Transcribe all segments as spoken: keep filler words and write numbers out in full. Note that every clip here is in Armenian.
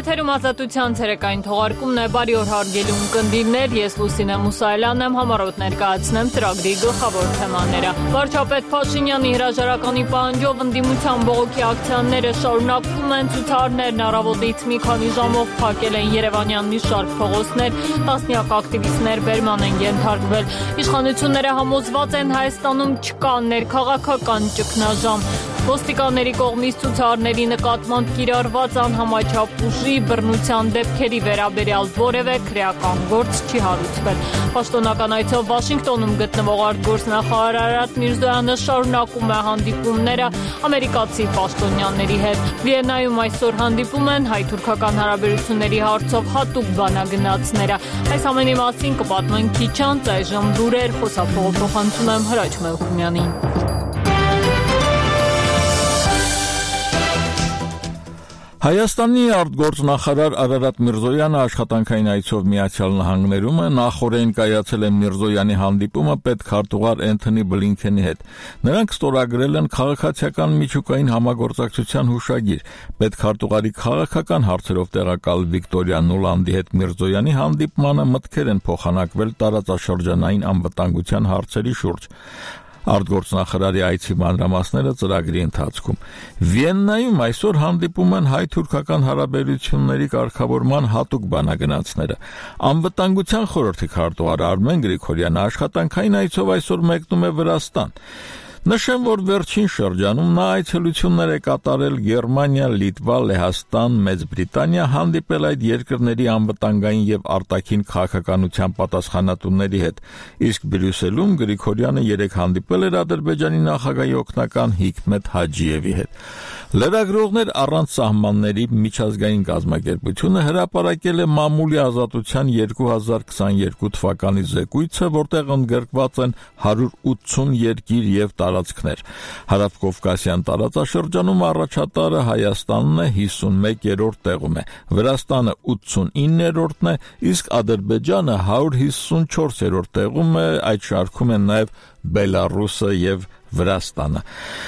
Եթերում ազատության ցերեկային թողարկումն է, բարի օր հարգելի ունկնդիրներ, ես Լուսինե Մուսայելյանն եմ, համառոտ ներկայացնեմ ծրագրի գլխավոր թեմաները։ Վարչապետ Փաշինյանի հրաժարականի պահանջով ընդդիմության բողոքի ակցիաները շարունակվում են, ցուցարներն առավոտից մի քանի ժամով փակել են Երևանյան մի շարք փողոցներ, տասնյակ ակտիվիստներ բերման են ենթարկվել։ Իշխանությունները համոզված են Հայաստանում չկա ներքաղաքական ճգնաժամ։ Ոստիկանների կողմից ցուցարների նկատմամբ կիրառված անհամաչափ ուժի բռնության դեպքերի վերաբերյալ որևէ քրեական գործ չի հարուցվել։ Պաշտոնական այցով Վաշինգտոնում գտնվող արտգործնախարար Արարատ Միրզոյանը շարունակում է հանդիպումները ամերիկացի պաշտոնյաների հետ։ Վիեննայում այսօր հանդիպում են հայ-թուրքական հարաբերությունների հարցով հատուկ բանագնացները։ Այս ամենի մասին կպատմենք քիչ անց, այժմ լուրեր, խոսափողը փոխանցում եմ Հրաչ Մելքումյանին։ Հայաստանի արտգործնախարար Արարատ Միրզոյանը աշխատանքային այցով Միացյալ Նահանգներում է, նախօրեն կայացել է Միրզոյանի հանդիպումը պետքարտուղար Էնթոնի Բլինքենի հետ։ Նրանք ստորագրել են քաղաքացիական միջուկային համագործակցության հուշագիր։ Պետքարտուղարի քաղաքական հարցերով տեղակալ Վիկտորիա Նուլանդի հետ Միրզոյանի հանդիպմանը մտքեր են փոխանակվել տարածաշրջանային անվտանգության հարցերի շուրջ։ Արտգործնախարարի այցի մանրամասները ծրագրի ընթացքում։ Վիեննայում այսօր հանդիպում են հայ-թուրքական հարաբերությունների կարգավորման հատուկ բանագնացները։ Անվտանգության խորհրդի քարտուղար Արմեն Գրիգորյանը աշխատանքային այցով այսօր մեկնում է Վրաստան։ Նշեմ, որ վերջին շրջանում նա այցելություններ է կատարել Գերմանիա, Լիտվա, Լեհաստան, Մեծ Բրիտանիա, հանդիպել այդ երկրների անվտանգային եւ արտաքին քաղաքականության պատասխանատուների հետ, իսկ Բրյուսելում Գրիգորյանը երեք հանդիպել էր Ադրբեջանի նախագահի օգնական Հիկմետ Հաջիևի հետ։ Լրագրողներ առանց սահմանների միջազգային կազմակերպությունը հրապարակել է մամուլի ազատության երկու հազար քսաներկու թվականի զեկույցը, որտեղ ընդգրկված են հարյուր ութսուն երկիր եւ տարածքներ։ Հարավկովկասյան տարածաշրջանում առաջատարը Հայաստանն է, հիսունմեկերորդ տեղում է, Վրաստանը ութսունիններորդն է, իսկ Ադրբեջանը հարյուր հիսունչորսերորդ տեղում է, այդ շարքում են նաեւ Բելարուսը եւ Վրաստանը։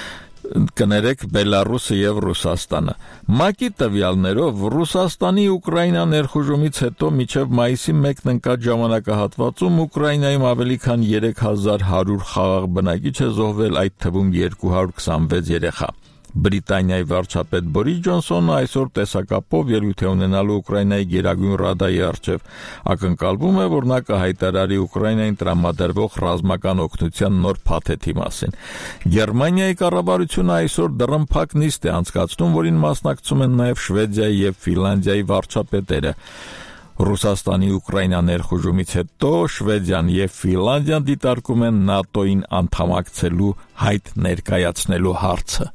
Կներեք Բելարուսը եւ Ռուսաստանը։ ՄԱԿ-ի տվյալներով Ռուսաստանի Ուկրաինա ներխուժումից հետո մինչև մայիսի մեկն ընկած ժամանակահատվածում Ուկրաինայում ավելի քան երեք հազար հարյուր խաղաղ բնակիչ է զոհվել, այդ թվում երկու հարյուր քսանվեց երեխա։ Բրիտանիայի վարչապետ Բորիս Ջոնսոնը այսօր տեսակապով ելույթ է ունենալու Ուկրաինայի Գերագույն Ռադայի առջև։ Ակնկալվում է, որ նա կհայտարարի Ուկրաինային տրամադրվող ռազմական օգնության նոր փաթեթի մասին։ Գերմանիայի կառավարությունը այսօր դռնփակ նիստ է անցկացնում, որին մասնակցում են նաև Շվեդիայի եւ Ֆինլանդիայի վարչապետերը։ Ռուսաստանի Ուկրաինա ներխուժումից հետո Շվեդիան եւ Ֆինլանդիան դիտարկում են ՆԱՏՕ-ին անդամակցելու հայտ ներկայացնելու հարցը։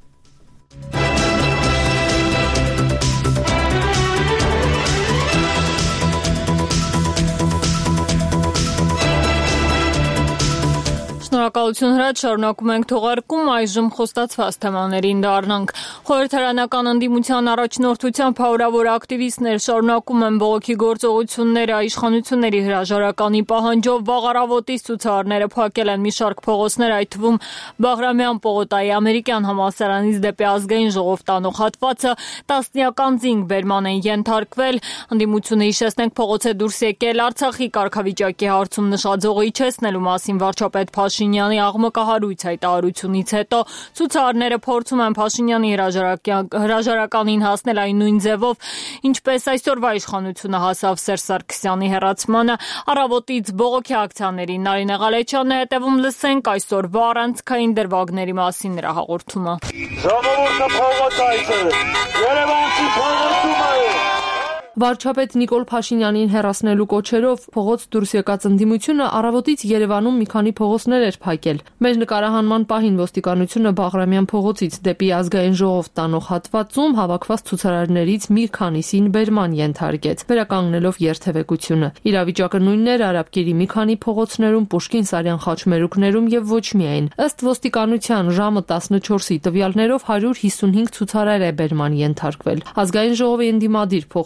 Շնորհակալություն Հրաչ, շարունակում ենք թողարկում, այժմ խոստացված թեմաներին դառնանք։ Խորհրդարանական ընդդիմության առաջնորդությամբ հարյուրավոր ակտիվիստներ շարունակում են բողոքի գործողությունները, իշխանությունների հրաժարականի պահանջով վաղ առավոտից ցուցարները փակել են մի շարք փողոցներ, այդ թվում Բաղրամյան պողոտայի ամերիկյան համալսարանից դեպի ազգային ժողով տանող հատվածը, տասնյակ անձինք բերման են ենթարկվել։ Ընդդիմությունը, հիշեցնենք, փողոց է դուրս եկել Արցախի կարգավիճակի հարցում նշաձողը իջեցնելու մասին վարչապետ Փաշինյանի աղմկահարույց հայտարարությունից հետո ցուցարները փորձում են Փաշինյանի հրաժարականին հասնել այն նույն ձևով, ինչպես այսօրվա իշխանությունը հասավ Սերժ Սարգսյանի հեռացմանը։ Առավոտից բողոքի ակցիաներին Նարինե Ղալեչյանն է հետևում, լսենք այսօրվա առանցքային դրվագների մասին նրա հաղորդումը։ Ժողովուրդը փողոց այցել, Երևանցի փողոցում է։ Վարչապետ Նիկոլ Փաշինյանին հեռացնելու կոչերով փողոց դուրս եկած ընդդիմությունը առավոտից Երևանում մի քանի փողոցներ էր փակել։ Մեր նկարահանման պահին ոստիկանությունը Բաղրամյան փողոցից դեպի ազգային ժողով տանող հատվածում հավաքված ցուցարարներից մի քանիսին բերման ենթարկեց, վերականգնելով երթևեկությունը։ Իրավիճակը նույնն էր Արաբկիրի մի քանի փողոցներում, Պուշկին-Սարյան խաչմերուկներում եւ ոչ միայն։ Ըստ ոստիկանության ժամը տասնչորսի տվյալներով հարյուր հիսունհինգ ցուցարար է բերման ենթարկվել։ Ազգային ժողովի ընդդիմադիր փոխխոսնակ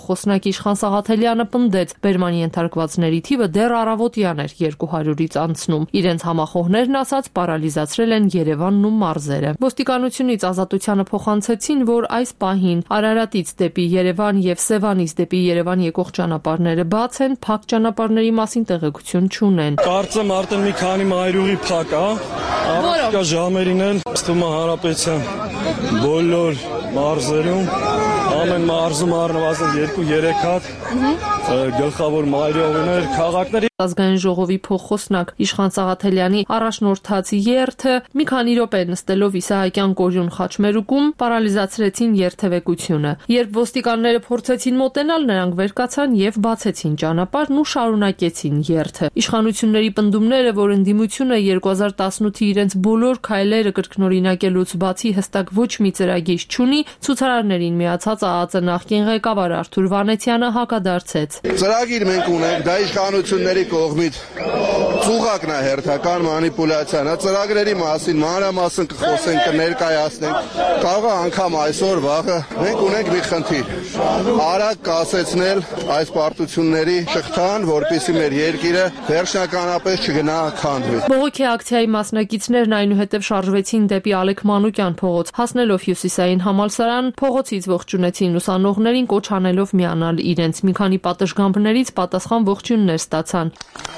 փոխնակ Իշխան Սաղաթելյանը պնդեց, բերման ենթարկվածների թիվը դեռ առավոտյան էր երկու հարյուրից անցնում։ Իրենց համախոհներն ասած պարալիզացրել են Երևանն ու մարզերը։ Ոստիկանությունից Ազատությանը փոխանցեցին, որ այս պահին Արարատից դեպի Երևան եւ Սևանից դեպի Երևան եկող ճանապարհները բաց են, փակ ճանապարհների մասին տեղեկություն չունեն։ Կարծեմ արդեն մի քանի մայրուղի փակ է, առարկա ժամերին էլ ստում է Հանրապետության բոլոր մարզերում, ամեն մարզում առնվազն երկու երեք հատ գլխավոր մայրուղիներ, քաղաքների Ազգային ժողովի փոխխոսնակ Իշխան Սաղաթելյանի առաջնորդած երթը մի քանի րոպե նստելով Իսահակյան կորյուն խաչմերուկում պարալիզացրեցին երթևեկությունը։ Երբ ոստիկանները փորձեցին մոտենալ, նրանք վեր կացան եւ բացեցին ճանապարհն ու շարունակեցին երթը։ Իշխանությունների պնդումները, որ ընդդիմությունը երկու հազար տասնութի իրենց բոլոր քայլերը կրկնօրինակելուց բացի հստակ ոչ մի ծրագիր չունի, ցուցարարներին միացած ԱԱԾ նախկին ղեկավար Արթուր Վանեցյանը հակադարձեց։ Ծրագիր մենք ունենք, դա իշխանությունների կողմից ծուղակն է հերթական մանիպուլյացիան, ծրագրերի մասին մանրամասն կխոսենք, կներկայացնենք, կարող է անգամ այսօր վաղը մենք ունենք մի խնդիր, արագ կասեցնել այս պարտությունների շղթան, որպեսզի մեր երկիրը վերջնականապես չգնա քանդվի։ Բողոքի ակցիայի մասնակիցներն այնուհետև շարժվեցին դեպի Ալեք Մանուկյան փողոց, հասնելով Հյուսիսային համալսարան, փողոցից ողջունեցին ուսանողներին, կոչ անելով միանալ իրենց։ Մի քանի պատշգամբներից պատասխան ողջույններ ստացան։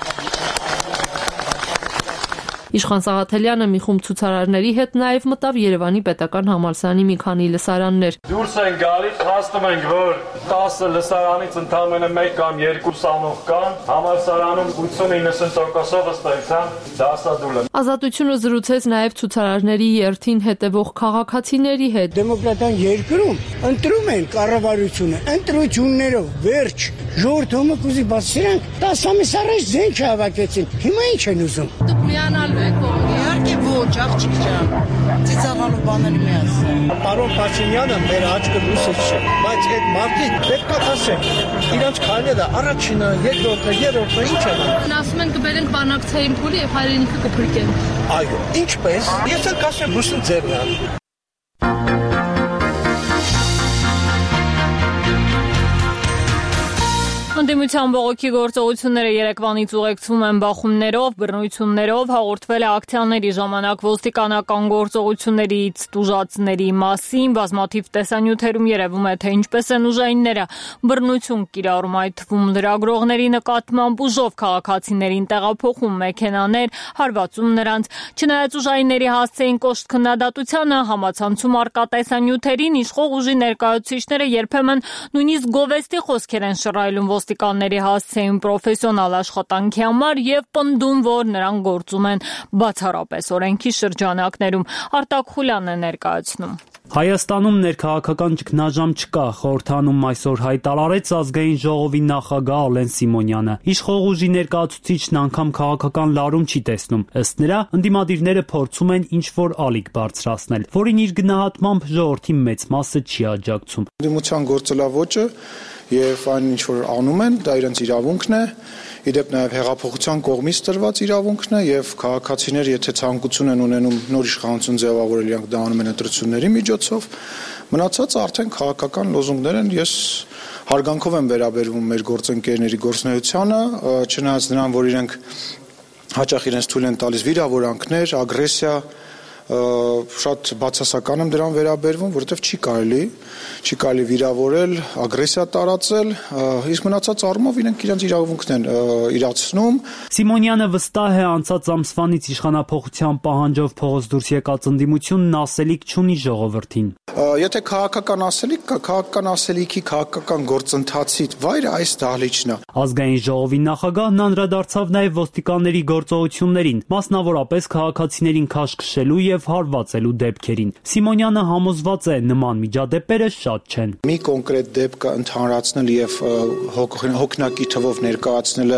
Իշխան Սաղաթելյանը մի խումբ ցուցարարների հետ նաև մտավ Երևանի պետական համալսարանի մի քանի լսարաններ։ Դուրս են գալիս, հասնում ենք, որ տասը լսարանից ընդամենը մեկ կամ երկու ուսանող կան, համալսարանում ութսուն-իննսուն տոկոսով ըստեյքան դասադուլ են։ Ազատությունը զրուցեց նաև ցուցարարների երթին հետևող քաղաքացիների հետ։ Դեմոկրատական երկրում ընտրում են կառավարությունը, ընտրություններով, վերջ, ժողովուրդը կուզի բացրանք, տասը ամիս առաջ զենք չհավաքեցին։ Հիմա ինչ են ուզում։ Դուք միանալու եք կողմի։ Իհարկե ոչ, աղջիկ ջան։ Ծիծաղալու բաներ մի ասեմ։ Պարոն Փաշինյանը մեր աչքը լույսը չէ, բայց այդ մարդիկ պետք է ասեն, իրանց քայլերը առաջինը, երկրորդը, երրորդը ինչ են։ Ասում են կբերենք բանակցային փուլի եւ հայրենիքը կփրկեն։ Այո, ինչպես։ Ես էլ կասեմ լույսը ձերն է։ Ընդդիմության բողոքի գործողությունները երեկվանից ուղեկցվում են բախումներով, բռնություններով, հաղորդվել է ակցիաների ժամանակ ոստիկանական գործողություններից տուժածների մասին, բազմաթիվ տեսանյութերում երևում է, թե ինչպես են ուժայինները բռնություն կիրառում, այդ թվում լրագրողների նկատմամբ ուժով քաղաքացիներին տեղափոխում մեքենաներ, հարվածում նրանց, չնայած ուժայինների հասցեին կոշտ քննադատությանը, համացանցում առկա տեսանյութերին իշխող ուժի ներկայացուցիչները երբեմն նույնիսկ գովեստի խոսքեր են շռայլում ոստիկանների հասցեին պրոֆեսիոնալ աշխատանքի համար եւ պնդում, որ նրանք գործում են բացառապես օրենքի շրջանակներում։ Արտակ Խուլյանն է ներկայացնում։ Հայաստանում ներքաղաքական ճգնաժամ չկա, խորհրդանում այսօր հայտարարեց ազգային ժողովի նախագահ Ալեն Սիմոնյանը։ Իշխող ուժի ներկայացուցիչն անգամ քաղաքական լարում չի տեսնում։ Ըստ նրա, ընդդիմադիրները փորձում են ինչ-որ ալիք բարձրացնել, որին իր գնահատմամբ ժողովրդի մեծ մասը չի աջակցում։ Ընդդիմության գործելավոճը եւ այն ինչ որ անում են, դա իրենց իրավունքն է, իդեպ նաեւ հեղափոխության կողմից տրված իրավունքն է եւ քաղաքացիները, եթե ցանկություն են ունենում նոր իշխանություն ձևավորել, իրենք դա անում են ընտրությունների միջոցով, մնացած արդեն քաղաքական լոզունգներ են։ Ես հարգանքով եմ վերաբերվում մեր գործընկերների գործունեությանը, չնայած նրան, որ իրենք հաճախ իրենց թույլ են տալիս վիրավորանքներ, ագրեսիա, շատ բացասական եմ դրան վերաբերվում, որովհետև չի կարելի, չի կարելի վիրավորել, ագրեսիա տարածել, իսկ մնացած առումով իրենք իրենց իրավունքն են իրացնում։ Սիմոնյանը վստահ է, անցած ամսվանից իշխանափոխության պահանջով փողոց դուրս եկած ընդդիմությունն ասելիք չունի ժողովրդին։ Եթե քաղաքական ասելիք կա, քաղաքական ասելիքի քաղաքական գործընթացի վայրը այս դահլիճն է։ Ազգային ժողովի նախագահն անդրադարձավ նաև ոստիկանների գործողություններին, մասնավորապես քաղաքացիներին քաշքշելու եւ հարվածելու դեպքերին։ Սիմոնյանը համոզված է, նման միջադեպերը շատ չեն։ Մի կոնկրետ դեպքը ընդհանրացնել եւ հոգնակի թվով ներկայացնելը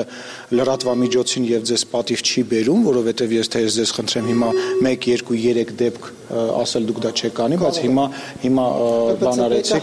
լրատվամիջոցին եւ ձեզ պատիվ չի բերում, որովհետեւ ես թե ձեզ խնդրեմ հիմա մեկ, երկու, երեք դեպք ասել դուք դա չեք անի, բայց հիմա հիմա բան արեցիք։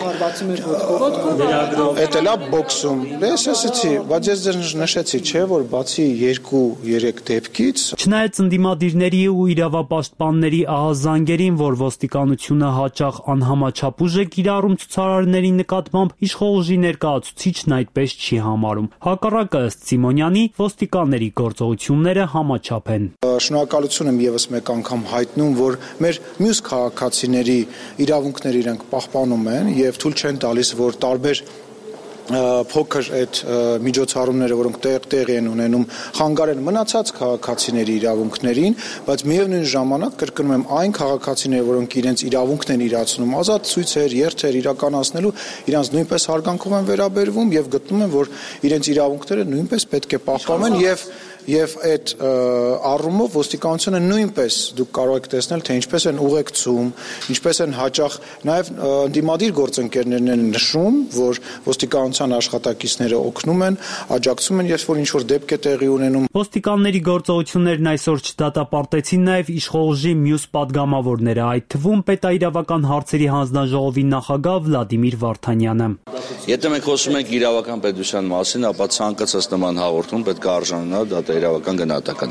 Էդ էլա բոքսում։ Ես ասեցի, բայց ես ձեզ նշեցի, չէ, որ բացի երկու երեք դեպքից Չնայած ընդդիմադիրների ու իրավապաշտպանների ահազանգերին, որ ոստիկանությունը հաճախ անհամաչափ ուժ է կիրառում ցուցարարների նկատմամբ, իշխող ուժի ներկայացուցիչն այդպես չի համարում։ Հակառակը, ըստ Սիմոնյանի, ոստիկանների գործողությունները համաչափ են։ Շնորհակալություն եմ եւս մեկ անգամ հայտնում, որ մեր մյուս քաղաքացիների իրավունքները իրենք պահպանում են եւ թույլ չեն տալիս, որ տարբեր փոքր այդ միջոցառումները, որոնք տեղի են ունենում, խանգարեն մնացած քաղաքացիների իրավունքներին, բայց միևնույն ժամանակ կրկնում եմ այն քաղաքացիները, որոնք իրենց իրավունքն են իրացնում, ազատ ցույցեր, երթեր իրականացնելու, իրանց նույնպես հարգանքով են վերաբերվում եւ գտնում են, որ իրենց իրավունքները նույնպես պետք է պահպանվեն եւ Եվ այդ առումով ոստիկանությունը նույնպես դուք կարող եք տեսնել, թե ինչպես են ուղեկցում, ինչպես են հաճախ նաև ընդդիմադիր գործընկերներն են նշում, որ ոստիկանության աշխատակիցները օգնում են, աջակցում են, երբ որ ինչ-որ դեպք է տեղի ունենում։ Ոստիկանների գործողություններն այսօր չդատապարտեցին նաև իշխող ուժի մյուս падգամավորները, այդ թվում պետաիրավական հարցերի հանձնաժողովի նախագահ Վլադիմիր Վարդանյանը։ Եթե մենք խոսում ենք իրավական պետության մասին, ապա ցանկացած նման հաղորդում պետք է արժանանա իրավական գնահատական։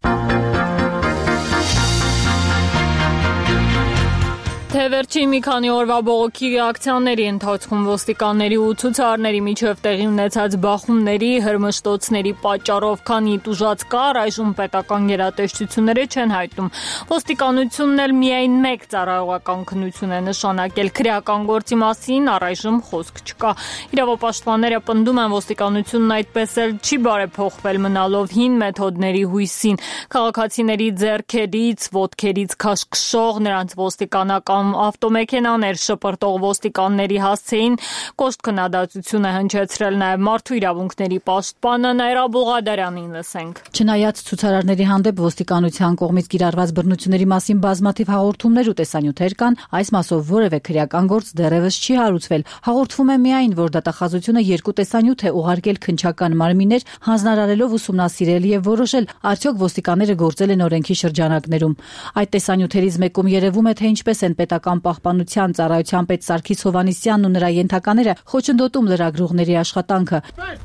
Թե վերջին մի քանի օրվա բողոքի ռեակցիաների ընթացքում ոստիկանների ու ցուցարարների միջև տեղի ունեցած բախումների, հրմշտոցների պատճառով քանի տուժած կար, այժմ պետական գերատեսչությունները չեն հայտնում։ Ոստիկանությունն էլ միայն մեկ ծառայողական քննություն է նշանակել, քրեական գործի մասին առայժմ խոսք չկա։ Իրավապաշտպանները պնդում են, ոստիկանությունն այդպես էլ չի բարեփոխվել մնալով հին մեթոդների հույսին։ Քաղաքացիների ձեռքերից, ոտքերից քաշքշող, նրանց ոստիկանական ավտոմեքենաներ շպրտող ոստիկանների հասցեին կոշտ քննադատություն է հնչեցրել նաև մարդու իրավունքների պաշտպանը Նաիրա Բուղադարյանին լսենք։ Չնայած ցուցարարների հանդեպ ոստիկանության կողմից կիրառված բռնությունների մասին բազմաթիվ հաղորդումներ ու տեսանյութեր կան, այս մասով որևէ քրեական գործ դեռևս չի հարուցվել։ Հաղորդվում է միայն, որ դատախազությունը երկու տեսանյութ է ուղարկել քննչական մարմիններ, հանձնարարելով ուսումնասիրել եւ որոշել, արդյոք ոստիկանները գործել են օրենքի շրջանակներում։ Այդ տեսանյութերից մեկում երևում է, թե ինչպես են պետական պահպանության ծառայության պետ Սարգիս Հովհաննիսյանն ու նրա ենթակաները խոչընդոտում լրագրողների աշխատանքը։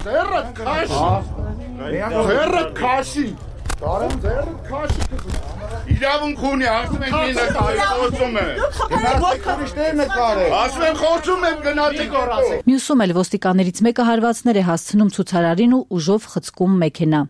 Իրավունք ունի, ասում են ինը կարի, խոսում է։ Ասում են խոսում եմ գնացեք օրացեք։ Մյուսում էլ ոստիկաններից մեկը հարվածներ է հասցնում ցուցարարին ու ուժով խցկում մեքենա։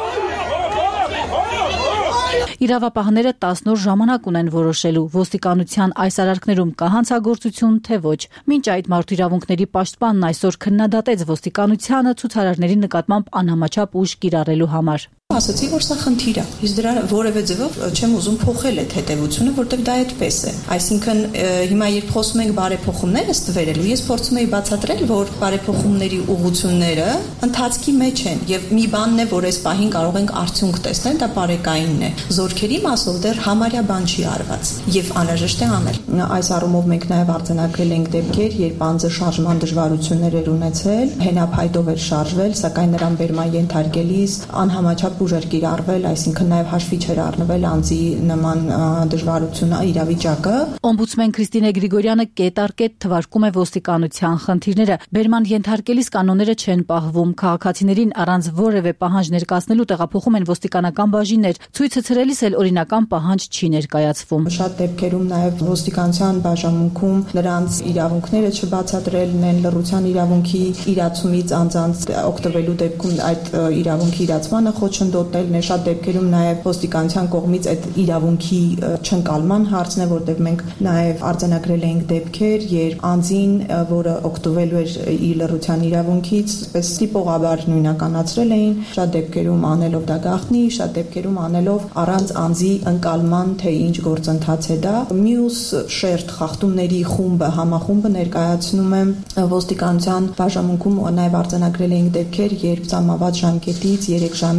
Իրավապահները տասն օր ժամանակ ունեն որոշելու ոստիկանության այս արարքներում կա հանցագործություն, թե ոչ։ Մինչ այդ մարդու իրավունքների պաշտպանն այսօր քննադատեց ոստիկանությանը ցուցարարների նկատմամբ անհամաչափ ուժ կիրառելու համար։ Ասացի, որ սա խնդիր է, իսկ դրա որևէ ձևով չեմ ուզում փոխել այդ հետևությունը, որտեղ դա այդպես է։ Այսինքն հիմա երբ խոսում ենք բարեփոխումներ ըստ վերելու, ես փորձում եի բացատրել, որ բարեփոխումների ուղղությունները ընթացքի մեջ են եւ մի բանն է, որ այս պահին կարող ենք արդյունք տեսնել, դա բարեկայինն է։ Զորքերի մասով դեռ համարյա բան չի արված եւ անհրաժեշտ է անել։ Այս առումով մենք նաեւ արձանագրել ենք դեպքեր, երբ անձը շարժման դժվարություններ էր ունեցել, հենափայտով էր շարժվել, սակայն նրան բերման ենթարկելիս անհամաչափ ուժեր կիրառվել, այսինքն նաև հաշվի չեր առնվել անձի նման դժվարությունը, իրավիճակը։ Օմբուդսմեն Քրիստինե Գրիգորյանը կետ առ կետ թվարկում է ոստիկանության խնդիրները։ Բերման ենթարկելիս կանոնները չեն պահվում, քաղաքացիներին առանց որևէ պահանջ ներկայացնելու տեղափոխում են ոստիկանական բաժիններ։ Ցույցը ցրելիս էլ օրինական պահանջ չի ներկայացվում։ Շատ դեպքերում նաև ոստիկանության բաժանմունքում նրանց իրավունքները չբացատրելն են, լռության իրավունքի իրացումից անձանց օգտվելու դեպքում այդ իրավունքի իրացմանը խոչընդոտելն է, շատ դեպքերում նաև ոստիկանության կողմից այդ իրավունքի չընկալման հարցն է, որտեղ մենք նաև արձանագրել ենք դեպքեր, երբ անձին, որը օգտվելու էր իր լռության իրավունքից, պես տիպողաբար նույնականացրել էին, շատ դեպքերում անելով դա գաղտնի, շատ դեպքերում անելով առանց անձի ընկալման, թե ինչ գործընթաց է դա։ Մյուս շերտ խախտումների խումբը, համախումբը ներկայացնում է ոստիկանության բաժանմունքում նաև արձանագրել ենք դեպքեր, երբ ծամաված ժամկետից երեք ժամից ավելի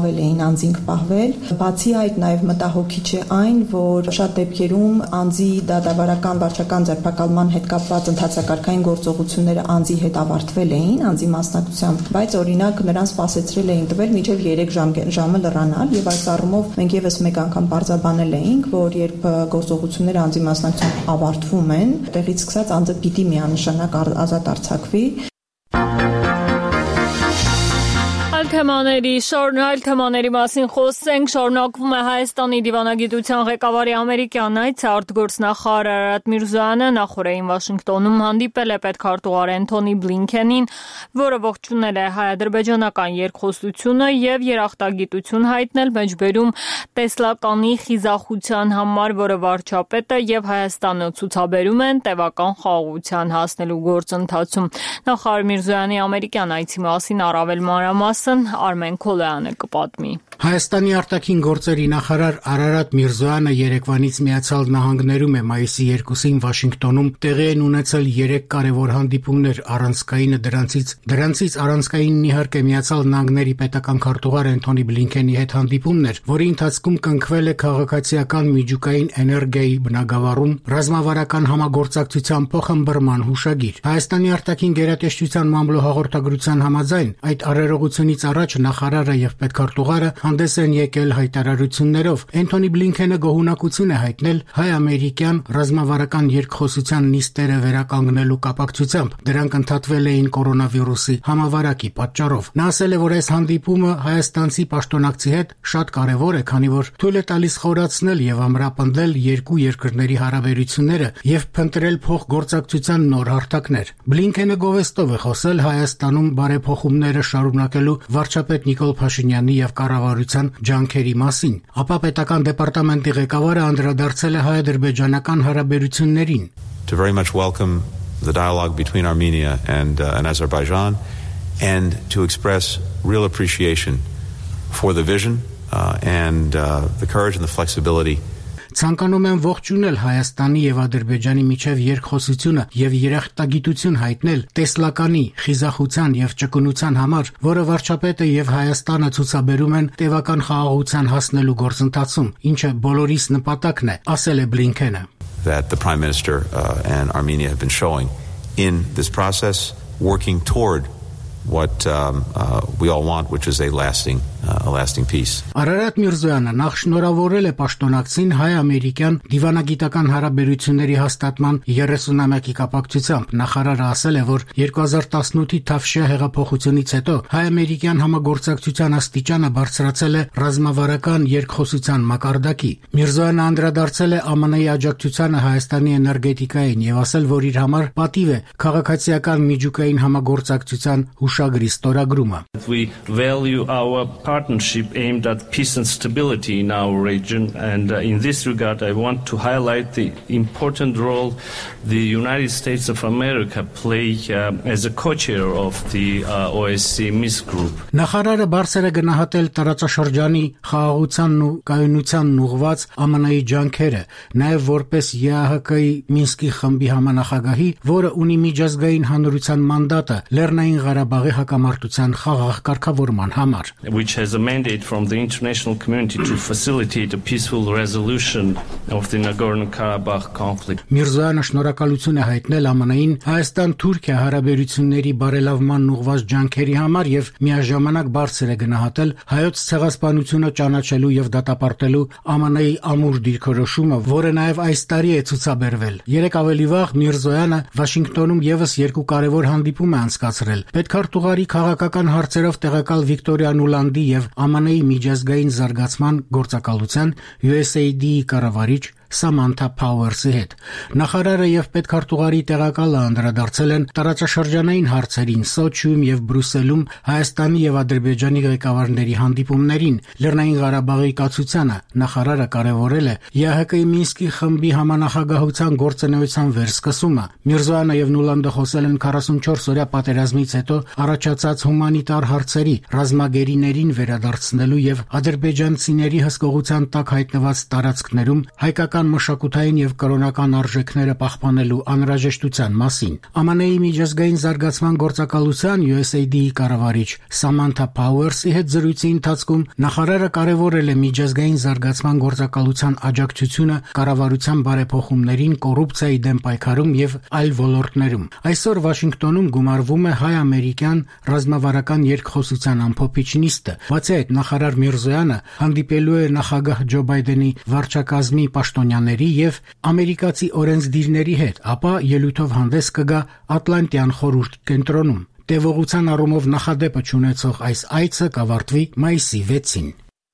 առավել էին անձինք պահվել։ Բացի այդ նաև մտահոգիչ է այն, որ շատ դեպքերում անձի դատավարական վարչական ձերբակալման հետ կապված ընդհանրակարգային գործողությունները անձի հետ ավարտվել էին, անձի մասնակցությամբ, բայց օրինակ նրան սպասեցրել էին տվել մինչև երեք ժամը լռանալ, եւ այս առումով մենք եւս մեկ անգամ բարձրաբանել էինք, որ երբ գործողությունները անձի մասնակցությամբ ավարտվում են, տեղից սկսած անձը պիտի միանշանակ ազատ արձակվի։ Թեմաների շարունակ թեմաների մասին խոսենք, շարունակվում է Հայաստանի դիվանագիտության ղեկավարի ամերիկյան այցը արտգործնախարար Արարատ Միրզոյանը նախորդին Վաշինգտոնում հանդիպել է պետքարտուղար Էնթոնի Բլինքենին, որը ողջունել է հայ-ադրբեջանական երկխոսությունը եւ երախտագիտություն հայտնել մեջբերում տեսլականի խիզախության համար, որը վարչապետը եւ Հայաստանը ցուցաբերում են տևական խաղաղության հասնելու գործընթացում։ Նախարար Միրզոյանի ամերիկյան այցի մասին առավել մանրամասն Արմեն Քոլոյանը կպատմի։ Հայաստանի արտաքին գործերի նախարար Արարատ Միրզոյանը երեկվանից Միացյալ Նահանգներում է մայիսի երկուսին Վաշինգտոնում տեղի են ունեցել երեք կարևոր հանդիպումներ, առանցքայինը դրանցից դրանցից առանցքայինն իհարկե Միացյալ Նահանգների պետական քարտուղար Էնթոնի Բլինքենի հետ հանդիպումն էր, որի ընթացքում կնքվել է քաղաքացիական միջուկային էներգիայի բնագավառում, ռազմավարական համագործակցության փոխըմբռնման հուշագիր։ Հայաստանի արտաքին գերատեսչության մամլոյհաղորդագրության համաձայն այդ արարողությունից առաջ նախարարը եւ պետքարտուղարը հանդես են եկել հայտարարություններով։ Էնթոնի Բլինքենը գոհունակություն է հայտնել հայ-ամերիկյան ռազմավարական երկխոսության նիստերը վերականգնելու կապակցությամբ։ Դրանք ընդհատվել էին կորոնավիրուսի համավարակի պատճառով։ Նա ասել է, որ այս հանդիպումը հայաստանցի պաշտոնակցի հետ շատ կարևոր է, քանի որ թույլ է տալիս խորացնել եւ ամրապնդել երկու երկրների հարաբերությունները եւ փնտրել փոխգործակցության նոր հարթակներ։ Բլինքենը գովեստով է խոսել Հայաստանում բարեփոխումները շարունակելու վարչապետ Նիկոլ Փաշինյանի եւ կառավարության ջանքերի մասին, ապա պետական դեպարտամենտի ղեկավարը անդրադարձել է հայ-ադրբեջանական հարաբերություններին. To very much welcome the dialogue between Armenia and uh, and Azerbaijan and to express real appreciation for the vision uh, and uh, the courage and the flexibility. Ցանկանում եմ ողջունել Հայաստանի եւ Ադրբեջանի միջև երկխոսությունը եւ երախտագիտություն հայտնել տեսլականի, խիզախության եւ ճկունության համար, որը վարչապետը եւ Հայաստանը ցուցաբերում են տևական խաղաղության հասնելու գործընթացում, ինչը բոլորիս նպատակն է, ասել է Բլինքենը. That the Prime Minister uh, and Armenia have been showing in this process, working toward what um, uh, we all want, which is a lasting uh, a lasting peace. Արարատ Միրզոյանը նախ շնորհավորել է պաշտոնակցին հայ-ամերիկյան դիվանագիտական հարաբերությունների հաստատման երեսունամյակի կապակցությամբ։ Նախարարը ասել է, որ երկու հազար տասնութի Թավշյա հեղափոխությունից հետո հայ-ամերիկյան համագործակցության աստիճանը բարձրացել է ռազմավարական երկխոսության մակարդակի։ Միրզոյանը անդրադարձել է ԱՄՆ –ի աջակցությանը Հայաստանի էներգետիկային եւ ասել, որ իր համար պատիվ է քաղաքացիական միջուկային համագործակցության հուշագրի ստորագրումը։ We value our partnership aimed at peace and stability in our region, and uh, in this regard I want to highlight the important role the United States of America play uh, as a co-chair of the uh, O S C Minsk group. Նախարարը բարձր է գնահատել տարածաշրջանի խաղաղությանն ու կայունությանն ուղղված ԱՄՆ-ի ջանքերը, նաև որպես Ե Ահ Կ-ի Մինսկի խմբի համանախագահի, որը ունի միջազգային հանրության մանդատը Լեռնային Ղարաբաղի հակամարտության խաղաղ կարգավորման համար, which has a mandate from the international community to facilitate a peaceful resolution of the Nagorno-Karabakh conflict. Միրզոյանը շնորհակալություն է հայտնել ԱՄՆ-ին Հայաստան-Թուրքիա հարաբերությունների բարելավման ուղղված ջանքերի համար եւ միաժամանակ բարձր է գնահատել հայոց ցեղասպանությունը ճանաչելու եւ դատապարտելու ԱՄՆ-ի ամուր դիրքորոշումը, որը նաեւ այս տարի է ցուցաբերվել։ Երեք ավելի վաղ Միրզոյանը Վաշինգտոնում եւս երկու կարևոր հանդիպում է անցկացրել։ Պետքարտուղարի քաղաքական հարցերով տեղակալ Վիկտորիա Նուլանդի եւ ԱՄՆ-ի միջազգային զարգացման գործակալության յու էս էյ դի-ի կառավարիչ Սամանթա Փաուերսի հետ։ Նախարարը եւ պետքարտուղարի տեղակալը անդրադարձել են տարածաշրջանային հարցերին Սոչիում եւ Բրյուսելում Հայաստանի եւ Ադրբեջանի ղեկավարների հանդիպումներին, Լեռնային Ղարաբաղի կացությանը։ Նախարարը կարևորել է Ե Ահ Կ-ի Մինսկի խմբի համանախագահության գործունեության վերսկսումը։ Միրզոյանը եւ Նուլանդը խոսել են քառասունչորս օրյա պատերազմից հետո առաջացած հումանիտար հարցերի, ռազմագերիներին վերադարձնելու եւ ադրբեջանցիների հսկողության տակ հայտնված տարածքներում հայկական հայկական մշակութային եւ կրոնական արժեքները պահպանելու անհրաժեշտության մասին։ Է մ են-ի միջազգային զարգացման գործակալության յու էս έι ਡੀ-ի կառավարիչ Սամանթա Փաուերսի հետ զրույցի ընթացքում նախարարը կարևորել է միջազգային զարգացման գործակալության աջակցությունը կառավարության բարեփոխումներին, կոռուպցիայի դեմ պայքարում եւ այլ ոլորտներում։ Այսօր Վաշինգտոնում գումարվում է հայ-ամերիկյան ռազմավարական երկխոսության ամփոփիչ նիստը։ Բացի այդ, նախարար Միրզոյանը հանդիպելու է նախագահ Ջո Բայդենի վարչակազմի պաշտոնյաների եւ ամերիկացի օրենսդիրների հետ, ապա ելույթով հանդես կգա Ատլանտյան խորհուրդ կենտրոնում։ Տևողության առումով նախադեպը չունեցող այս այցը կավարտվի մայիսի վեցին։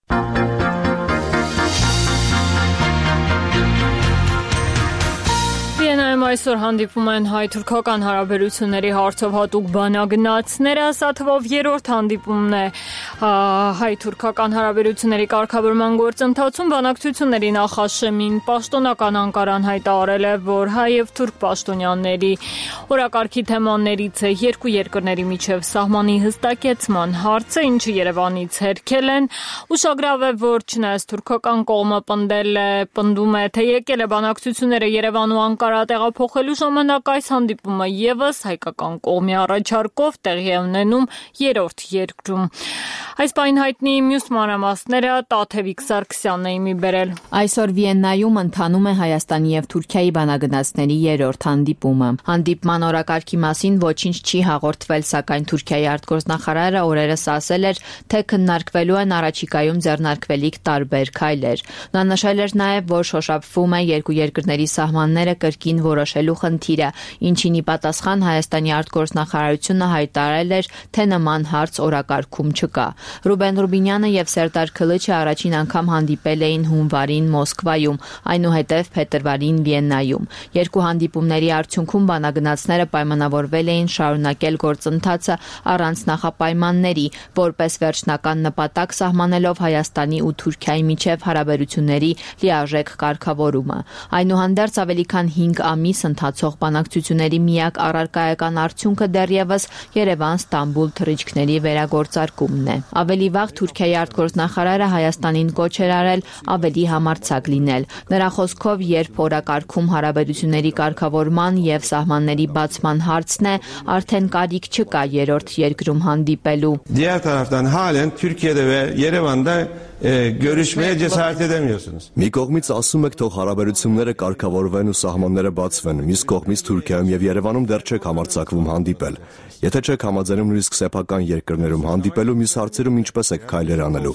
Վիեննայում այսօր հանդիպում են հայ-թուրքական հարաբերությունների հարցով հատուկ բանագնացները, սա թվով երրորդ հանդիպումն է հայ-թուրքական հարաբերությունների կարգավորման գործընթացում։ Բանակցությունների նախաշեմին պաշտոնական Անկարան հայտարարել է, որ հայ եւ թուրք պաշտոնյաների օրակարգի թեմաներից է երկու երկրների միջև սահմանի հստակեցման հարցը, ինչը Երևանից հերքել են։ Ուշագրավ է, որ չնայած թուրքական կողմը պնդել է, պնդում է, թե եկել է բանակցությունները Երևան ու Անկարա տեղափոխելու ժամանակ այս հանդիպումը եւս հայկական կողմի առաջարկով տեղի է ունենում երրորդ երկրում։ Այս բան հայտնի մյուս մանրամասները Տաթևիկ Սարգսյանն է իմի բերել։ Այսօր Վիեննայում ընթանում է Հայաստանի եւ Թուրքիայի բանագնացների երրորդ հանդիպումը։ Հանդիպման օրակարգի մասին ոչինչ չի հաղորդվել, սակայն Թուրքիայի արտգործնախարարը օրերս ասել էր, թե քննարկվելու են առաջիկայում ձեռնարկվելիք տարբեր քայլեր։ Նա նշել էր նաեւ, որ շոշափվում է երկու երկրների սահմանները կրկին որոշելու խնդիրը, ինչին ի պատասխան Հայաստանի արտգործնախարարությունը հայտարարել էր, թե նման հարց օրակարգում չկա։ Ռուբեն Ռուբինյանը եւ Սերդար Քլիչը առաջին անգամ հանդիպել էին հունվարին Մոսկվայում, այնուհետև փետրվարին Վիեննայում։ Երկու հանդիպումների արդյունքում բանագնացները պայմանավորվել էին շարունակել գործընթացը առանց նախապայմանների, որպես վերջնական նպատակ սահմանելով Հայաստանի ու Թուրքիայի միջև հարաբերությունների լիարժեք կարգավորումը։ Այնուհանդերձ ավելի քան հինգ ամիս ընթացող բանակցությունների միակ առարկայական արդյունքը դեռևս Երևան-Ստամբուլ թռիչքների վերագործարկումն է։ Ավելի վաղ Թուրքիայի արտգործնախարարը Հայաստանին կոչ էր արել ավելի համարձակ լինել։ Նրա խոսքով, երբ օրակարգում հարաբերությունների կարգավորման եւ սահմանների բացման հարցն է, արդեն կարիք չկա երրորդ երկրում հանդիպելու։ Diğer taraftan halen Türkiye'de ve Yerevan'da görüşmeye cesaret edemiyorsunuz. Մի կողմից ասում եք, թող հարաբերությունները կարգավորվեն ու սահմանները բացվեն, մյուս կողմից Թուրքիայում եւ Երևանում դեռ չեք համարձակվում հանդիպել։ Եթե չեք համաձայնում նույնիսկ սեփական երկրներում հանդիպելու, մյուս հարցերում ինչպես եք քայլեր անելու։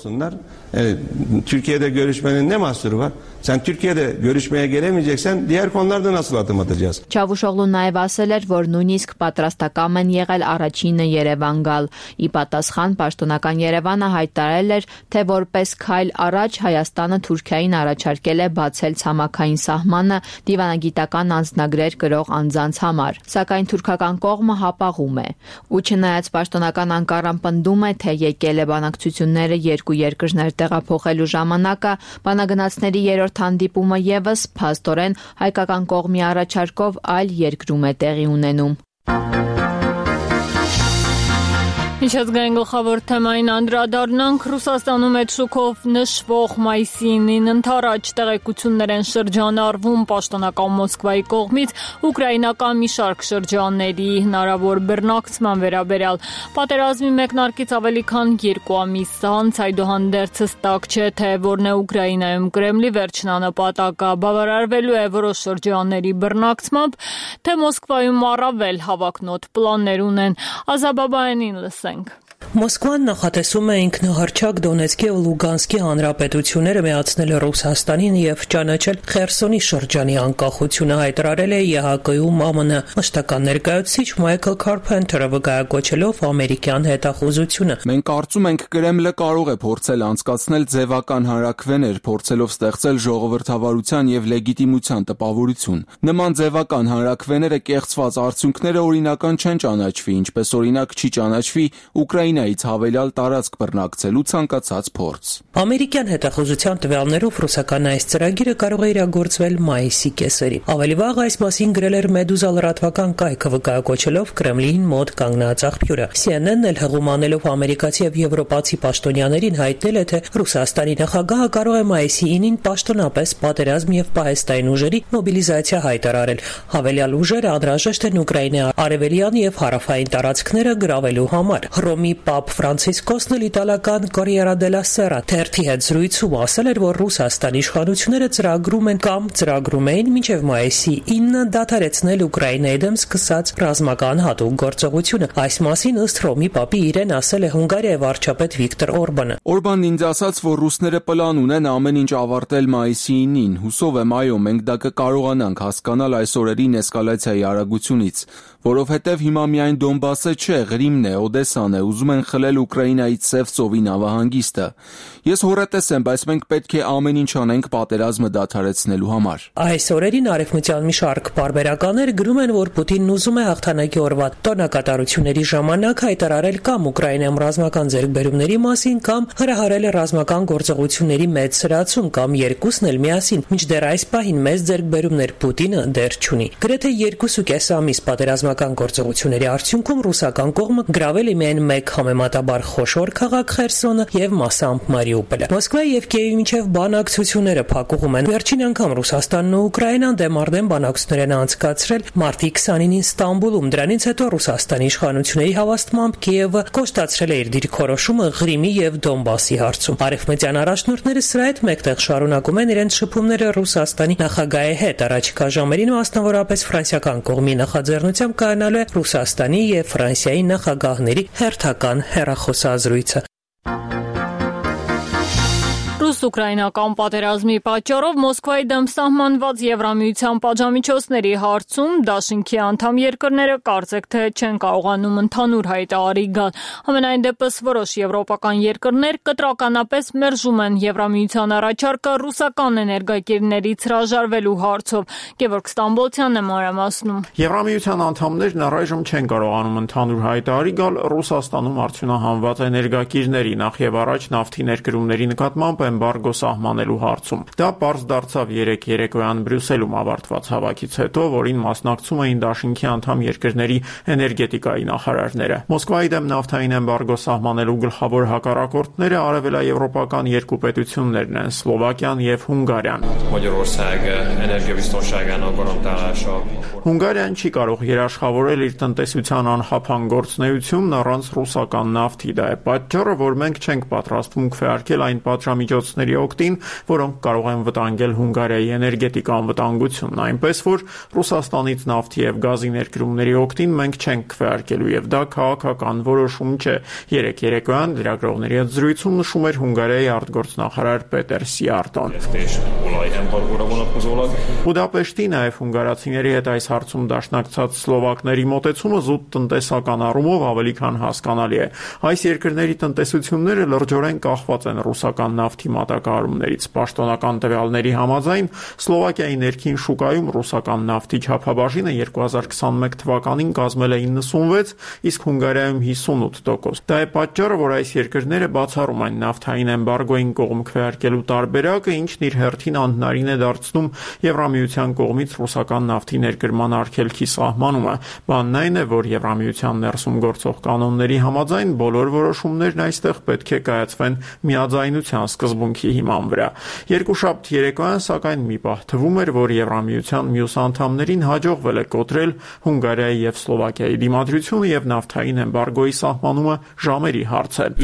Türkiye'de görüşmenin ne mahsuru var? Sen Türkiye'de görüşmeye gelemeyeceksen diğer konularda nasıl adım atacağız? Çavuşoğlu նաև ասել էր, որ նույնիսկ պատրաստական են եղել առաջինը Երևան գալ։ Ի պատասխան պաշտոնական Երևանը հայտարարել էր, թե որպես քայլ առաջ Հայաստանը Թուրքիային առաջարկել է բացել ցամաքային սահմանը դիվանագիտական անձնագրեր կրող անձանց համար, սակայն թուրքական կողմը հապաղում է։ Ու չնայած պաշտոնական Անկարան պնդում է, թե եկել է բանակցությունները երկու երկրներ տեղափոխելու ժամանակը, բանագնացների երրորդ հանդիպումը եւս փաստորեն հայկական կողմի առաջարկով այլ երկրում է տեղի ունենում։ Միջազգային գլխավոր թեմային անդրադառնանք Ռուսաստանում այդ շուկով նշվող մայիսին ընթരാճ տեղեկություններ են շրջանառվում պաշտոնական Մոսկվայի կողմից ուկրաինական մի շարք շրջանների հնարավոր բռնակցման վերաբերյալ։ Պատերազմի մեկնարկից ավելի քան երկու ամիս անց այդուհանդերձ հստակ չէ, թե որն է Ուկրաինայում Կրեմլի վերջնանպատակը, բավարարվելու է որոշ շրջանների բռնակցմամբ, թե Մոսկվայում առավել հավակնոտ պլաններ ունեն։ Ազաբաբայանին լսենք։ Մոսկվան նախատեսում է ինքնահռչակ Դոնեցկի ու Լուգանսկի հանրապետությունները միացնել Ռուսաստանին եւ ճանաչել Խերսոնի շրջանի անկախությունը, հայտարարել է Է Հ Կ-ում Ա M Ն մշտական ներկայացուցիչ Մայքլ Քարփենթերը, վկայակոչելով ամերիկյան հետախուզությունը։ Մենք կարծում ենք Կրեմլը կարող է փորձել անցկացնել ձևական հանրաքվեներ, փորձելով ստեղծել ժողովրդավարության եւ լեգիտիմության տպավորություն։ Նման ձևական հանրաքվեները կեղծված արդյունքները օրինական չեն ճանաչվի, ինչպես օրինակ չի ճանաչվի Ուկրաինայի Ուկրաինայից հավելյալ տարածք բռնակցելու ցանկացած փորձ։ Ամերիկյան հետախուզության տվյալներով ռուսական այս ծրագիրը կարող է իրագործվել մայիսի կեսերին։ Ավելի վաղ այս մասին գրել էր Մեդուզա լրատվական կայքը, վկայակոչելով Կրեմլին մոտ կանգնած աղբյուրը։ C N N-ն էլ հղումանելով ամերիկացի եւ եվրոպացի պաշտոնյաներին հայտնել է, թե Ռուսաստանի նախագահը կարող է մայիսի ինին պաշտոնապես պատերազմ եւ պահեստային ուժերի մոբիլիզացիա հայտարարել։ Հավելյալ ուժերը անհրաժեշտ են Ուկրաինայի արևելյան եւ հարավային տարածքները գրավելու համար։ Հռոմի Պապ Ֆրանցիսկոսն էլ իտալական Corriere della Sera թերթի հետ զրույցում ասել էր, որ Ռուսաստանի իշխանությունները ծրագրում են կամ ծրագրում էին մինչև մայիսի ինը դադարեցնել Ուկրաինայի դեմ սկսած ռազմական հատուկ գործողությունը։ Այս մասին ըստ Հռոմի Պապի իրեն ասել է Հունգարիայի վարչապետ Վիկտոր Օրբանը։ Օրբանն ինձ ասաց, որ ռուսները պլան ունեն ամեն ինչ ավարտել մայիսի ինին։ Հուսով եմ, այո, մենք դա կկարողանանք հասկանալ այս օրերին էսկալացիայի արագությունից, որովհետև հիմա միայն Դոնբասը չէ, Ղրիմն է, Օդեսան է, ուզում են խլել Ուկրաինայից Սև ծովի նավահանգիստը։ Ես հոռետես եմ, բայց մենք պետք է ամեն ինչ անենք պատերազմը դադարեցնելու համար։ Այս օրերին արևմտյան մի շարք պարբերականներ գրում են, որ Պուտինն ուզում է հաղթանակի օրվա տոնակատարությունների ժամանակ հայտարարել կամ Ուկրաինայում ռազմական ձեռքբերումների մասին, կամ հրահարել ռազմական գործողությունների մեծ սրացում, կամ երկուսն էլ միասին։ Մինչդեռ այս պահին մեծ ձեռքբերումներ Պուտինը դեռ չունի։ Գրեթե երկուսուկես ամիս պատերազմական գործողությունների արդյունքում ռուսական կողմը գրավել է միայն մեկ համեմատաբար խոշոր քաղաք Խերսոնը եւ մասամբ Մարիուպոլը։ Մոսկվայի եւ Կիևի միջև բանակցությունները փակուղում են։ Վերջին անգամ Ռուսաստանն ու Ուկրաինան դեմարդեմ բանակցություններ են անցկացրել մարտի քսանինին Ստամբուլում։ Դրանից հետո Ռուսաստանի իշխանությունների հավաստմամբ Կիևը կոշտացրել է իր դիրքորոշումը Ղրիմի եւ Դոնբասի հարցում։ Արևմտյան առաջնորդները սրա հետ մեկտեղ շարունակում են իրենց շփումները Ռուսաստանի նախագահի հետ։ Առաջիկա ժամերին մասնավորապես ֆրանսիական կողմի նախաձեռնությամբ կայանալու է Ռուսաստանի եւ Ֆրանսիայի նախագահների հերթական հեռախոսազրույցը։ Ռուս-ուկրաինական պատերազմի պատճառով Մոսկվայի դեմ սահմանված Եվրամիության պատժամիջոցների հարցում դաշինքի անդամ երկրները կարծեք թե չեն կարողանում ընդհանուր հայտարարի գալ։ Համենայն դեպս որոշ եվրոպական երկրներ կտրականապես մերժում են Եվրամիության առաջարկը ռուսական էներգակիրներից հրաժարվելու հարցով։ Գևորգ Ստամբոլցյանն է մանրամասնում։ Եվրամիության անդամներն առայժմ չեն կարողանում ընդհանուր հայտարարի գալ Ռուսաստանում արդյունահանված էներգակիրների, նախ եւ առաջ նավթի ներկրումների նկատմամբ էմբարգո սահմանելու հարցում։ Դա պարզ դարձավ երեկ երեկոյան Բրյուսելում ավարտված հավաքից հետո, որին մասնակցում էին դաշինքի անդամ երկրների էներգետիկայի նախարարները։ Մոսկվայի դեմ նավթային էմբարգո սահմանելու գլխավոր հակառակորդները արևելաեվրոպական երկու պետություններն են՝ Սլովակիան եւ Հունգարիան։ Հունգարիան չի կարող երաշխավորել իր տնտեսության անխափան գործունեությունն առանց ռուսական նավթի։ Դա է պատճառը, որ մենք չենք պատրաստվում քվեարկել այն պատժամիջոցների օգտին, որոնք կարող են վտանգել Հունգարիայի էներգետիկ անվտանգությունն, այնպես որ Ռուսաստանից նավթի եւ գազի ներկրումների օգտին մենք չենք քվեարկելու եւ դա քաղաքական որոշում չէ։ Երեք երեկոյան լրագրողների հետ զրույցում նշում էր Հունգարիայի արտգործնախարար Պետեր Սիարտոն։ Բուդապեշտի նաեւ հունգարացիների հետ այս հարցում դաշնակցած սլովակների մոտեցումը զուտ տնտեսական առումով ավելի քան հասկանալի է։ Այս երկրների տնտեսությունները լրջորեն կախված են ռուսական նավթի մատակարարումներից։ Պաշտոնական տվյալների համաձայն Սլովակիայի ներքին շուկայում ռուսական նավթի չափաբաժինը երկու հազար քսանմեկ թվականին կազմել է իննսունվեց, իսկ Հունգարիայում հիսունութ տոկոս։ Դա է պատճառը, որ այս երկրները բացառում են նավթային էմբարգոյին կողմ քվեարկելու տարբերակը, ինչն իր հերթին անհնարին է դարձնում Եվրամիության կողմից ռուսական նավթի ներկրման արգելքի սահմանումը։ Բանն այն է, որ Եվրամիության ներսում գործող կանոնների համաձայն բոլոր որոշումներն այստեղ պետք է կայացվեն միաձայնության սկզբունքի հիման վրա։ Երկուշաբթ երեկոյան սակայն մի պահ թվում էր, որ Եվրամիության մյուս անդամներին հաջողվել է կոտրել Հունգարիայի եւ Սլովակիայի դիմադրությունը եւ նավթային էմբարգոյի սահմանումը ժամերի հարց է։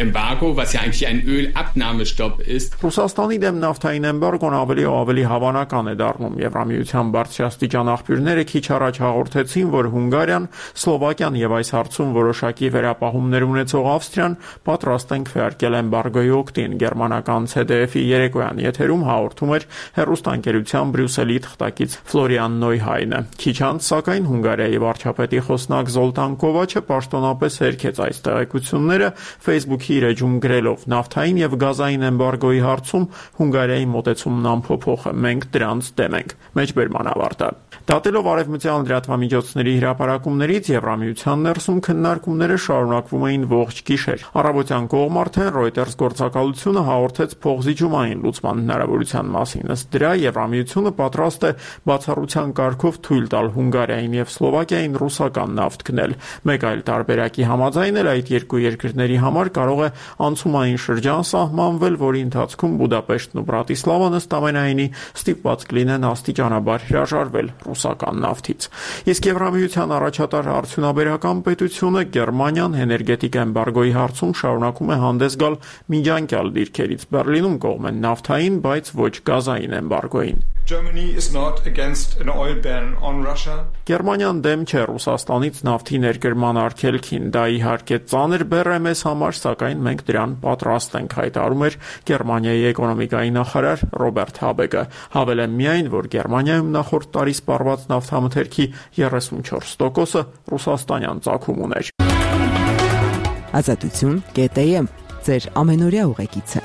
Ռուսաստանի դեմ նավթային էմբարգոն ավելի ու ավելի հավանական է դառնում։ Եվրամիության բարձրաստիճան աղբյուրները քիչ առաջ հաղորդեցին, որ Հունգարիան, Սլովակիան եւ այս հարցում որոշակի վերապահումներ ունեցող Ավստրիան պատրաստ են քվեարկել էմբարգոյի օգտին։ Գերմանական C D F-ի երեկոյան եթերում հաղորդում էր հեռուստաընկերության Բրյուսելի թղթակից Ֆլորիան Նոյհայնը։ Քիչ անց սակայն Հունգարիայի վարչապետի խոսնակ Զոլտան Կովաչը պաշտոնապես հերքեց այս տեղեկությունները Facebook-ի իր էջում գրելով. «Նավթային եւ գազային էմբարգոյի հարցում Հունգարիայի մոտեցումն պայմաններումն անփոփոխ է, մենք դրանց դեմ ենք։ Մեջբերման ավարտը։ Դատելով արևմտյան լրատվամիջոցների հրապարակումներից Եվրամիության ներսում քննարկումները շարունակվում էին ողջ գիշեր։ Առավոտյան կողմ արդեն Reuters գործակալությունը հաղորդեց փոխզիջումային լուծման հնարավորության մասին։ Ըստ դրա Եվրամիությունը պատրաստ է բացառության կարգով թույլ տալ Հունգարիային եւ Սլովակիային ռուսական նավթ գնել։ Մեկ այլ տարբերակի համաձայն էլ այդ երկու երկրների համար կարող է անցումային շրջան սահմանվել, որի ընթացքում Բուդապեշտն ու Բրատիսլավան ըստ ամենայնի ստիպված կլինեն աստիճանաբար հրաժարվել ռուսական նավթից։ Իսկ Եվրամիության առաջատար արդյունաբերական պետությունը Գերմանիան էներգետիկ էմբարգոյի հարցում շարունակում է հանդես գալ միջանկյալ դիրքերից։ Բեռլինում կողմ են նավթային, բայց ոչ գազային էմբարգոյին։ Germany is not against an oil ban on Russia. Գերմանիան դեմ չէ Ռուսաստանից նավթի ներկրման արգելքին, դա իհարկե ծանր բեռ է մեզ համար, սակայն մենք դրան պատրաստ ենք, հայտարարում էր Գերմանիայի էկոնոմիկայի նախարար Ռոբերտ Հաբեգը։ Հավելեմ միայն, որ Գերմանիայում նախորդ տարի սպառված նավթամթերքի երեսունչորս տոկոսը ռուսաստանյան ծագում ուներ։ Ազատություն կետ է եմ, ձեր ամենօրյա ուղեկիցը։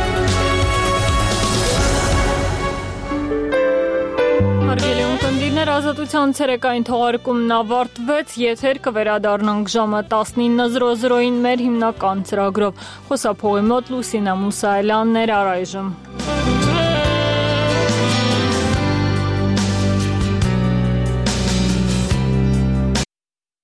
Ազատության ցերեկային թողարկումն ավարտվեց, եթեր կվերադառնանք ժամը տասնինը զրո զրոին մեր հիմնական ծրագրով։ Խոսափողի մոտ Լուսինե Մուսայելյանն էր առայժմ։